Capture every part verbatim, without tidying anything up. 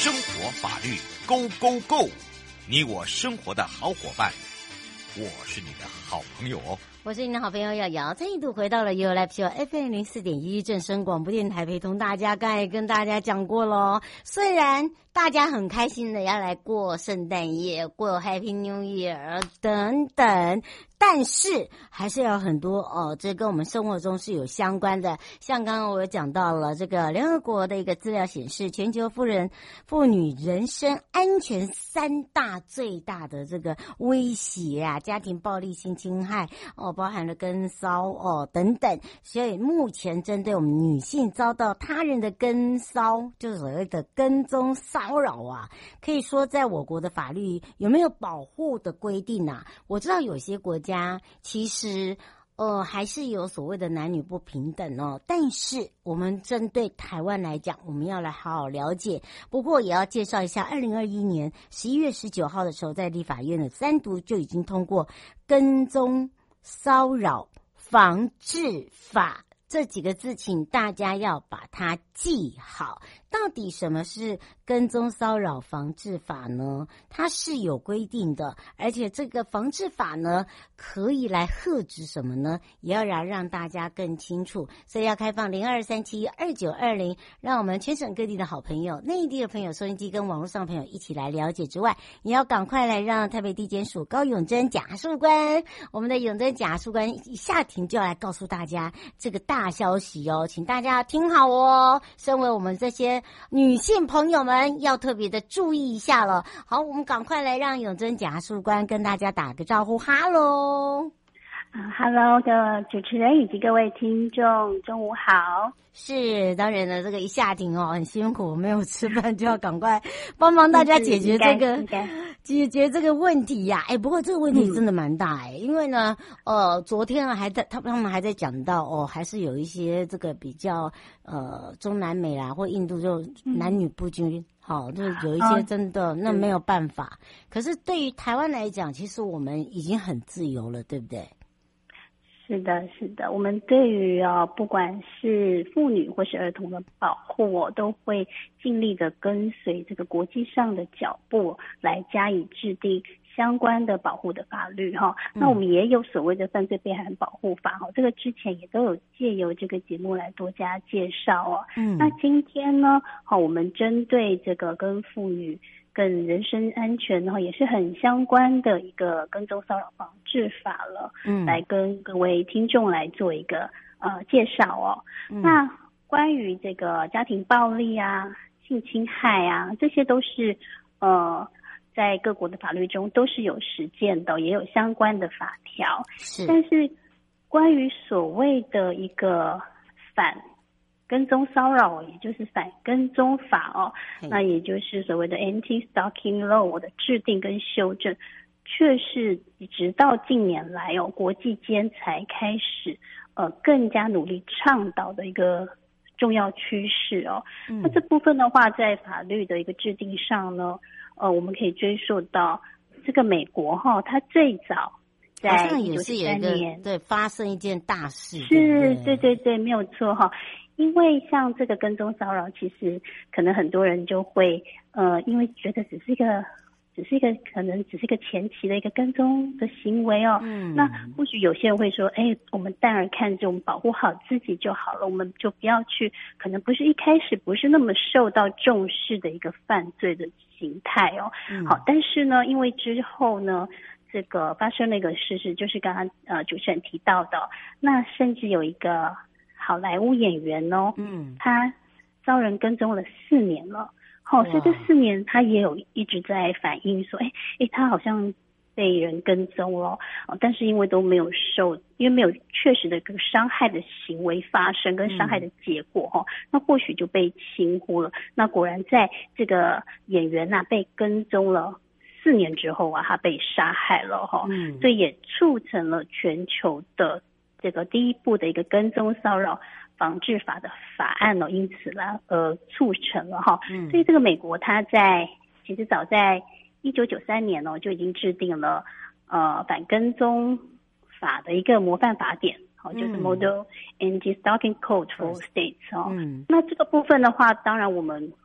生活法律 Go Go Go， 你我生活的好伙伴，我是你的好朋友哦。 我是你的好朋友瑶瑶，再一度回到了 You Live Show F M 零四点一正声广播电台，陪同大家。刚才也跟大家讲过了，虽然大家很开心的要来过圣诞夜，过 Happy New Year 等等，但是还是有很多哦，这跟我们生活中是有相关的。像刚刚我有讲到了这个联合国的一个资料显示，全球妇人妇女人身安全三大最大的这个威胁啊，家庭暴力、性侵害哦。包含了跟骚哦等等，所以目前针对我们女性遭到他人的跟骚，就是所谓的跟踪骚扰啊，可以说在我国的法律有没有保护的规定啊？我知道有些国家其实呃还是有所谓的男女不平等哦，但是我们针对台湾来讲，我们要来好好了解。不过也要介绍一下，二零二一年十一月十九号的时候，在立法院的三读就已经通过跟踪骚扰防治法这几个字，请大家要把它记好。到底什么是跟踪骚扰防治法呢？它是有规定的，而且这个防治法呢，可以来遏止什么呢？也要让让大家更清楚，所以要开放零二三七二九二零，让我们全省各地的好朋友、内地的朋友、收音机跟网络上的朋友一起来了解之外，也要赶快来让台北地检署高永贞检察官，我们的永贞检察官一下庭就要来告诉大家这个大消息哦，请大家听好哦。身为我们这些女性朋友们要特别的注意一下了。好，我们赶快来让永贞检察官跟大家打个招呼，哈喽。 啊哈喽，各位主持人以及各位听众，中午好。 是，当然了，这个一下庭哦，很辛苦，没有吃饭就要赶快帮忙大家解决这个解决这个问题呀、啊。哎，不过这个问题真的蛮大哎、嗯，因为呢，呃，昨天啊还在他他们还在讲到哦，还是有一些这个比较呃中南美啦或印度就男女不均。嗯好，就是有一些真的、哦、那没有办法。可是对于台湾来讲，其实我们已经很自由了，对不对？ 是的，是的，我们对于啊、呃，不管是妇女或是儿童的保护、哦，都会尽力的跟随这个国际上的脚步来加以制定相关的保护的法律哈、哦嗯。那我们也有所谓的犯罪被害人保护法哈、哦，这个之前也都有借由这个节目来多加介绍哦。嗯，那今天呢，好，我们针对这个跟妇女跟人身安全然后也是很相关的一个跟踪骚扰防治法了，嗯，来跟各位听众来做一个呃介绍哦。嗯、那关于这个家庭暴力啊、性侵害啊，这些都是呃在各国的法律中都是有实践的，也有相关的法条。是，但是关于所谓的一个反跟踪骚扰，也就是反跟踪法哦，那也就是所谓的 Anti-Stalking Law 的制定跟修正，却是直到近年来哦，国际间才开始呃更加努力倡导的一个重要趋势哦。嗯、那这部分的话，在法律的一个制定上呢，呃，我们可以追溯到这个美国哈、哦，它最早在一九九三年对发生一件大事， 是， 对对对对，没有错哈。因为像这个跟踪骚扰，其实可能很多人就会呃，因为觉得只是一个，只是一个可能只是一个前期的一个跟踪的行为哦。嗯。那或许有些人会说，哎，我们淡而看之，我们保护好自己就好了，我们就不要去，可能不是一开始不是那么受到重视的一个犯罪的形态哦。嗯。好，但是呢，因为之后呢，这个发生了一个事实，就是刚刚呃主持人提到的，那甚至有一个好莱坞演员哦，嗯，他遭人跟踪了四年了，好、哦，所以这四年他也有一直在反映说，哎哎，他好像被人跟踪了，哦，但是因为都没有受，因为没有确实的一个伤害的行为发生跟伤害的结果哈、嗯哦，那或许就被轻忽了。那果然在这个演员呐、啊、被跟踪了四年之后啊，他被杀害了哈、哦，嗯，所以也促成了全球的这个第一步的一个跟踪骚扰防治法的法案呢、哦，因此呢，呃，促成了哈。嗯，所以这个美国它在其实早在一九九三年哦就已经制定了呃反跟踪法的一个模范法典，好、哦，就是 Model Anti-Stalking Code for States 哦。嗯，那这个部分的话，当然我们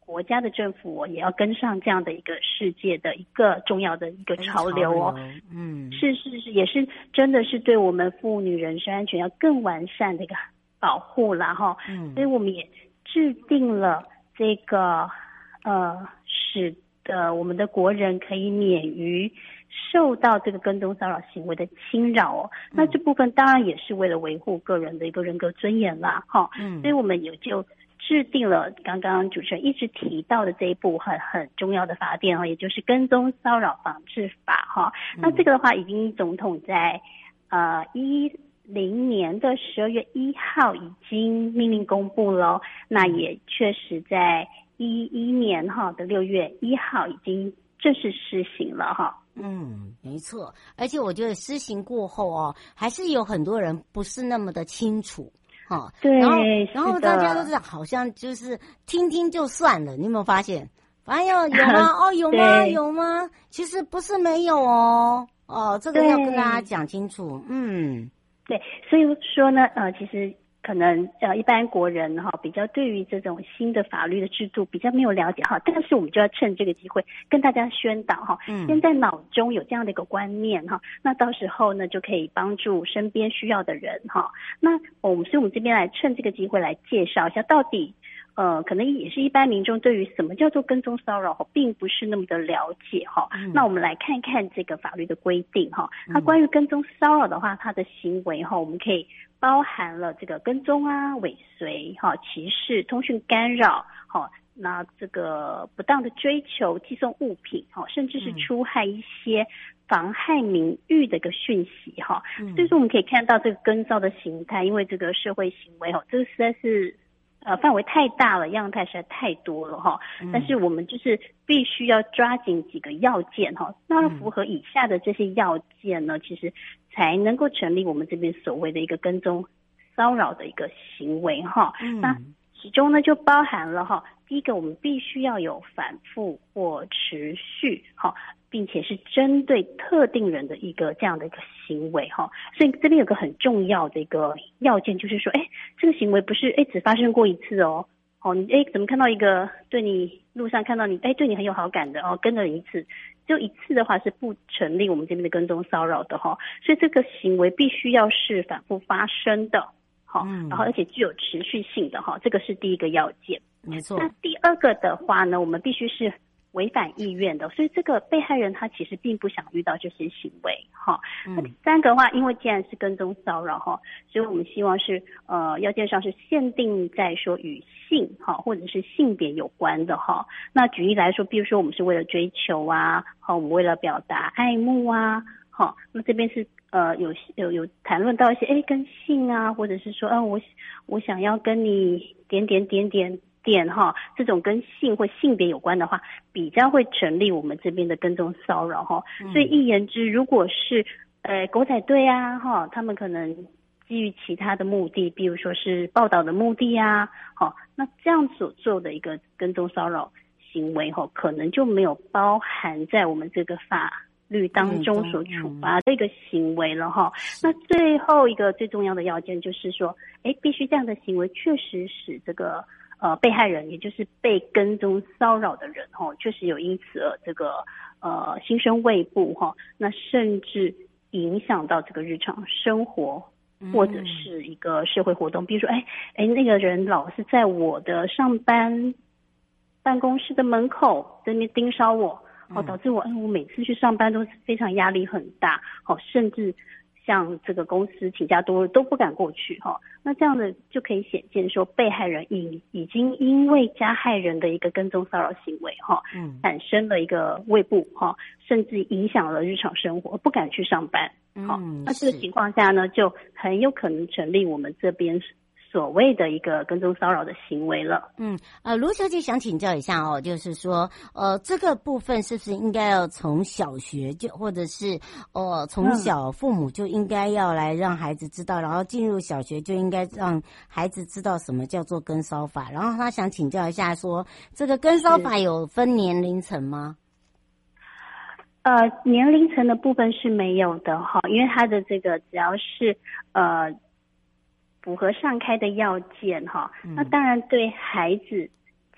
国家的政府也要跟上这样的一个世界的一个重要的一个潮流哦。 嗯， 是是是，也是真的是对我们妇女人身安全要更完善的一个保护啦哈。嗯，所以我们也制定了这个呃，使得我们的国人可以免于受到这个跟踪骚扰行为的侵扰哦。嗯、那这部分当然也是为了维护个人的一个人格尊严啦哈。嗯，所以我们也就制定了刚刚主持人一直提到的这一部很很重要的法典哦，也就是跟踪骚扰防治法哈。嗯、那这个的话，已经总统在呃一零年的十二月一号已经命令公布了，那也确实在一一年哈的六月一号已经正式施行了哈。 嗯，没错，而且我觉得施行过后哦，还是有很多人不是那么的清楚。哦， 对， 然后然后大家都是好像就是听听就算了，你有没有发现？哎呦，有吗？哦，有吗？有吗？其实不是没有哦，哦，这个要跟大家讲清楚。嗯， 对，所以说呢，呃，其实可能呃一般国人哈比较对于这种新的法律的制度比较没有了解哈，但是我们就要趁这个机会跟大家宣导哈，嗯，先在脑中有这样的一个观念哈，那到时候呢就可以帮助身边需要的人哈。那我们所以我们这边来趁这个机会来介绍一下到底。呃，可能也是一般民众对于什么叫做跟踪骚扰并不是那么的了解哈。嗯、那我们来看看这个法律的规定哈。它关于跟踪骚扰的话，它的行为哈，我们可以包含了这个跟踪啊、尾随哈、歧视、通讯干扰哈，那这个不当的追求、寄送物品哈，甚至是出害一些妨害名誉的一个讯息哈。嗯、所以说我们可以看到这个跟骚的形态，因为这个社会行为哈，这个实在是。呃，范围太大了，样态实在太多了哈。嗯、但是我们就是必须要抓紧几个要件哈。那符合以下的这些要件呢，嗯、其实才能够成立我们这边所谓的一个跟踪骚扰的一个行为哈。嗯、那其中呢就包含了哈，第一个我们必须要有反复或持续哈。并且是针对特定人的一个这样的一个行为哈，所以这边有个很重要的一个要件，就是说，哎，这个行为不是哎只发生过一次哦，哦，你哎怎么看到一个对你路上看到你哎对你很有好感的哦，跟了一次，就一次的话是不成立我们这边的跟踪骚扰的哈，所以这个行为必须要是反复发生的，好，嗯、然后而且具有持续性的哈，这个是第一个要件， 没错。 那第二个的话呢，我们必须是。违反意愿的，所以这个被害人他其实并不想遇到这些行为哈。嗯、那第三个的话，因为既然是跟踪骚扰哈，所以我们希望是呃要件上是限定在说与性哈或者是性别有关的哈。那举例来说，比如说我们是为了追求啊，好，我们为了表达爱慕啊，好，那这边是呃有有有谈论到一些哎跟性啊，或者是说嗯、呃、我我想要跟你点点点点。点哈，这种跟性或性别有关的话，比较会成立我们这边的跟踪骚扰哈。嗯、所以一言之，如果是呃狗仔队啊哈，他们可能基于其他的目的，比如说是报道的目的啊，好，那这样所做的一个跟踪骚扰行为哈，可能就没有包含在我们这个法律当中所处罚的一个行为了哈。嗯、那最后一个最重要的要件就是说，哎，必须这样的行为确实使这个。呃，被害人也就是被跟踪骚扰的人哈，确实有因此而这个呃心生畏怖哈，那甚至影响到这个日常生活或者是一个社会活动，比如说哎哎那个人老是在我的上班办公室的门口在那边盯梢我，哦，导致我哎我每次去上班都是非常压力很大，哦，甚至。像这个公司请假多都不敢过去哈，那这样的就可以显见说被害人已已经因为加害人的一个跟踪骚扰行为哈，嗯，产生了一个畏怖哈，甚至影响了日常生活，不敢去上班，好，嗯，那这个情况下呢，就很有可能成立我们这边所谓的一个跟踪骚扰的行为了。 嗯，呃，卢小姐想请教一下哦，就是说，呃，这个部分是不是应该要从小学就，或者是呃从小父母就应该要来让孩子知道，嗯、然后进入小学就应该让孩子知道什么叫做跟骚法？然后他想请教一下说，这个跟骚法有分年龄层吗？ 呃，年龄层的部分是没有的哈，因为他的这个只要是呃。符合上开的要件哈，嗯、那当然对孩子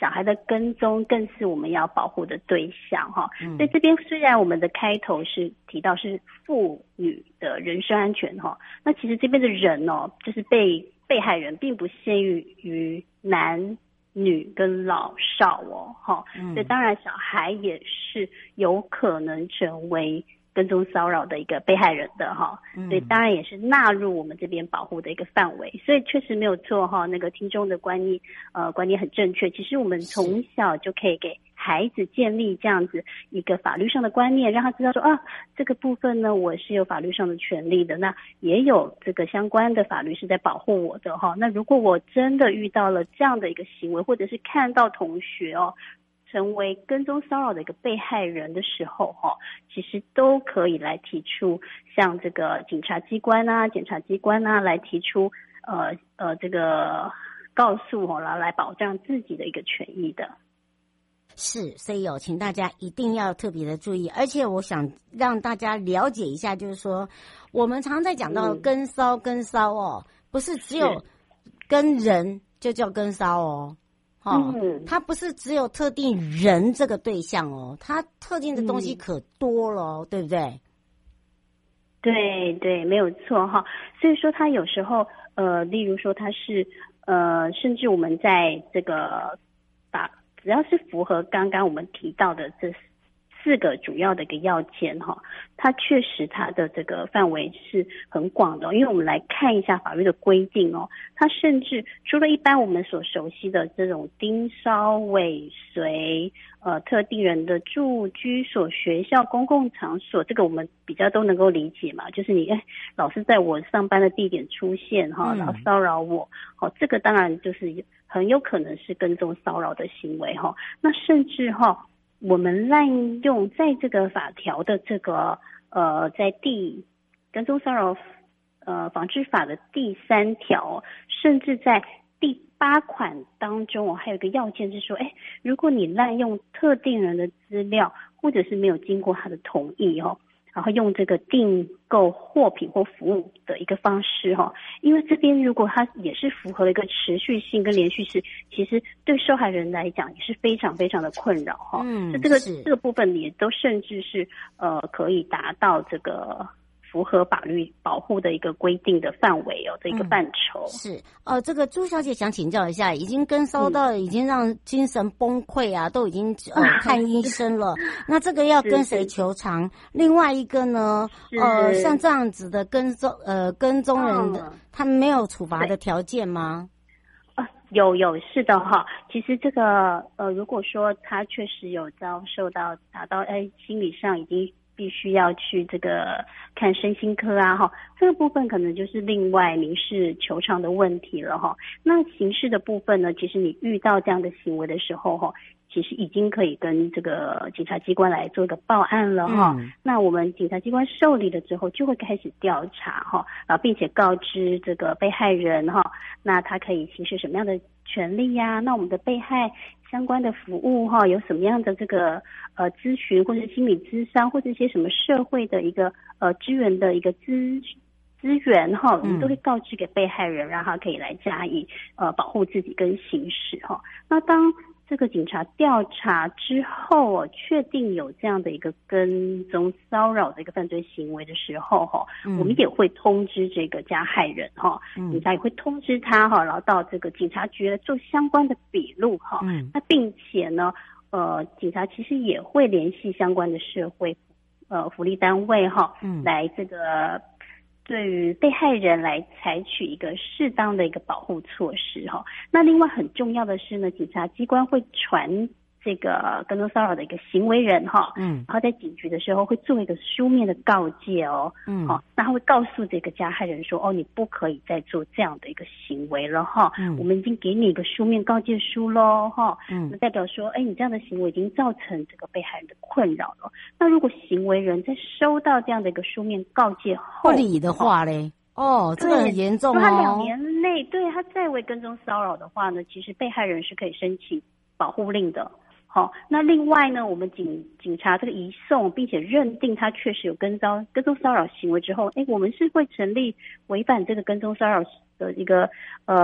小孩的跟踪更是我们要保护的对象哈。 嗯、 所以这边虽然我们的开头是提到是妇女的人身安全哈，那其实这边的人哦，就是被被害人并不限于于男女跟老少哦，哈、嗯，所以当然小孩也是有可能成为跟踪骚扰的一个被害人的哈，所以当然也是纳入我们这边保护的一个范围，所以确实没有错哈。那个听众的观念呃观念很正确，其实我们从小就可以给孩子建立这样子一个法律上的观念，让他知道说啊，这个部分呢我是有法律上的权利的，那也有这个相关的法律是在保护我的哈。那如果我真的遇到了这样的一个行为，或者是看到同学哦成为跟踪骚扰的一个被害人的时候哈，其实都可以来提出像这个警察机关啊、检察机关啊来提出呃呃这个告诉哈，来来保障自己的一个权益的。 是，所以哦，请大家一定要特别的注意，而且我想让大家了解一下，就是说我们常在讲到跟骚跟骚哦，不是只有跟人就叫跟骚哦。哦，嗯，它不是只有特定人这个对象哦，它特定的东西可多了哦，嗯，对不对？ 对对，没有错哈。所以说，它有时候呃，例如说它是呃，甚至我们在这个把只要是符合刚刚我们提到的这四个主要的一个要件哈，它确实它的这个范围是很广的，因为我们来看一下法律的规定哦，它甚至除了一般我们所熟悉的这种盯梢、尾随、呃特定人的住居所、学校、公共场所，这个我们比较都能够理解嘛，就是你哎老是在我上班的地点出现哈，然后骚扰我，好，这个当然就是很有可能是跟踪骚扰的行为哈，那甚至哈。我们滥用在这个法条的这个呃，在第跟踪骚扰呃防治法的第三条，甚至在第八款当中哦，还有一个要件是说，哎，如果你滥用特定人的资料，或者是没有经过他的同意哦。然后用这个订购货品或服务的一个方式哈，因为这边如果它也是符合一个持续性跟连续性，其实对受害人来讲也是非常非常的困扰哈。嗯，这个这个部分也都甚至是呃可以达到这个符合法律保护的一个规定的范围哦的一个范畴。 嗯、是呃，这个朱小姐想请教一下，已经跟骚到已经让精神崩溃啊，嗯、都已经呃看医生了。那这个要跟谁求偿？另外一个呢，呃，像这样子的跟踪呃跟踪人的，嗯、他没有处罚的条件吗？ 啊，有有是的哈。其实这个呃，如果说他确实有遭受到达到哎心理上已经。必须要去这个看身心科啊哈，这个部分可能就是另外民事求偿的问题了哈。那刑事的部分呢，其实你遇到这样的行为的时候哈，其实已经可以跟这个警察机关来做一个报案了哈。嗯、那我们警察机关受理了之后，就会开始调查哈，然后并且告知这个被害人哈，那他可以行使什么样的权利呀、啊？那我们的被害相关的服务哈，有什么样的这个呃咨询或者心理咨商或者一些什么社会的一个呃支援的一个资资源哈，我们都会告知给被害人，让他可以来加以呃保护自己跟行使哈。那当这个警察调查之后哦，确定有这样的一个跟踪骚扰的一个犯罪行为的时候哈，嗯、我们也会通知这个加害人哈，嗯、警察也会通知他哈，然后到这个警察局来做相关的笔录哈。嗯、那并且呢，呃，警察其实也会联系相关的社会呃福利单位哈，嗯、来这个。对于被害人来采取一个适当的一个保护措施哈，那另外很重要的是呢，警察机关会传这个跟踪骚扰的一个行为人哈，嗯，然后在警局的时候会做一个书面的告诫哦，嗯，好，那他会告诉这个加害人说，哦，你不可以再做这样的一个行为了哈，嗯，我们已经给你一个书面告诫书喽哈，嗯，那代表说，哎，你这样的行为已经造成这个被害人的困扰了。那如果行为人在收到这样的一个书面告诫后不理的话嘞，哦，这个很严重哦。 他两年内对他再为跟踪骚扰的话呢，其实被害人是可以申请保护令的。好，那另外呢，我们警警察这个移送，并且认定他确实有跟骚跟踪骚扰行为之后，哎，我们是会成立违反这个跟踪骚扰的一个呃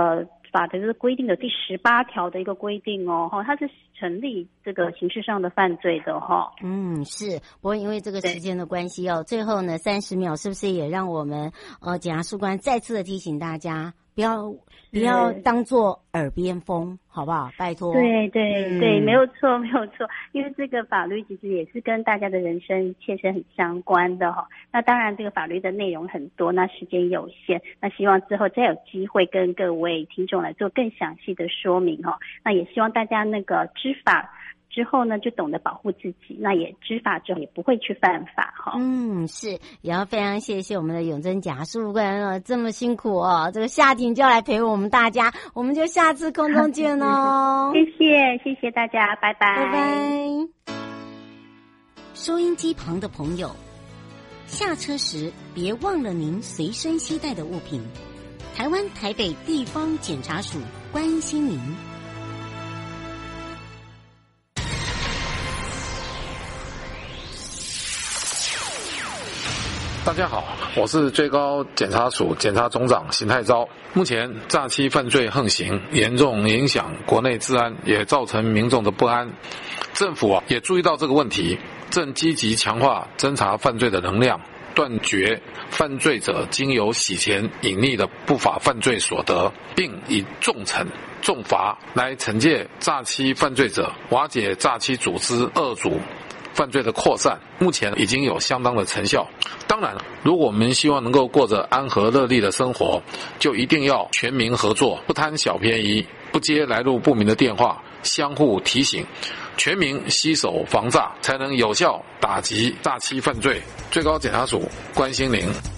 法的这个规定的第十八条的一个规定哦，哈，它是成立这个刑事上的犯罪的哈。 嗯，是。不过因为这个时间的关系哦，最后呢三十秒是不是也让我们呃检察事官再次的提醒大家，不要不要当作耳边风，好不好？拜托。 对对、嗯、对，没有错没有错，因为这个法律其实也是跟大家的人生切身很相关的哈。那当然这个法律的内容很多，那时间有限，那希望之后再有机会跟各位听众来做更详细的说明哈。那也希望大家那个知法之后呢，就懂得保护自己，那也知法之后也不会去犯法哈。 嗯，是，也要非常谢谢我们的永贞检察事官哦，这么辛苦哦，这个夏庭就要来陪我们大家，我们就下次空中见哦。 谢谢，谢谢大家，拜拜， 拜拜。收音机旁的朋友，下车时别忘了您随身携带的物品。台湾台北地方检察署关心您。 大家好，我是最高检察署检察总长邢太昭。目前诈欺犯罪横行，严重影响国内治安，也造成民众的不安。政府啊也注意到这个问题，正积极强化侦查犯罪的能量，断绝犯罪者经由洗钱隐匿的不法犯罪所得，并以重惩重罚来惩戒诈欺犯罪者，瓦解诈欺组织恶组犯罪的扩散，目前已经有相当的成效。当然，如果我们希望能够过着安和乐利的生活，就一定要全民合作，不贪小便宜，不接来路不明的电话，相互提醒，全民携手防诈，才能有效打击诈欺犯罪。最高检察署关心您。